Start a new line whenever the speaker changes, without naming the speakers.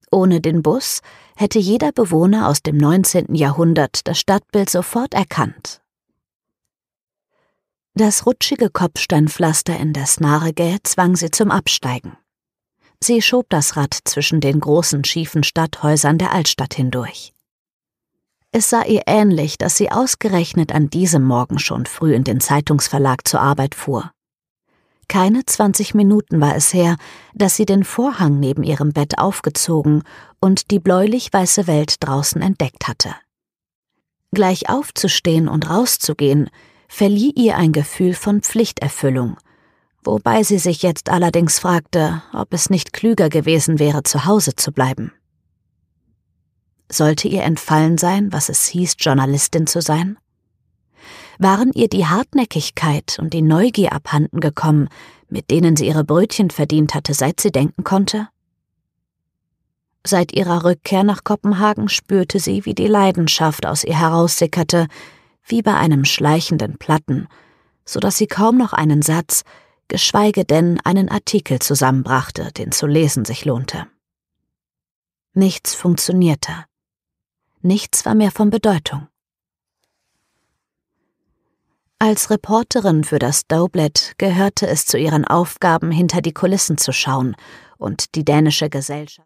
Ohne den Bus hätte jeder Bewohner aus dem 19. Jahrhundert das Stadtbild sofort erkannt. Das rutschige Kopfsteinpflaster in der Snaregä zwang sie zum Absteigen. Sie schob das Rad zwischen den großen schiefen Stadthäusern der Altstadt hindurch. Es sah ihr ähnlich, dass sie ausgerechnet an diesem Morgen schon früh in den Zeitungsverlag zur Arbeit fuhr. Keine 20 Minuten war es her, dass sie den Vorhang neben ihrem Bett aufgezogen und die bläulich-weiße Welt draußen entdeckt hatte. Gleich aufzustehen und rauszugehen, verlieh ihr ein Gefühl von Pflichterfüllung, wobei sie sich jetzt allerdings fragte, ob es nicht klüger gewesen wäre, zu Hause zu bleiben. Sollte ihr entfallen sein, was es hieß, Journalistin zu sein? Waren ihr die Hartnäckigkeit und die Neugier abhanden gekommen, mit denen sie ihre Brötchen verdient hatte, seit sie denken konnte? Seit ihrer Rückkehr nach Kopenhagen spürte sie, wie die Leidenschaft aus ihr heraussickerte, wie bei einem schleichenden Platten, so dass sie kaum noch einen Satz, geschweige denn einen Artikel zusammenbrachte, den zu lesen sich lohnte. Nichts funktionierte. Nichts war mehr von Bedeutung. Als Reporterin für das Dagblatt gehörte es zu ihren Aufgaben, hinter die Kulissen zu schauen und die dänische Gesellschaft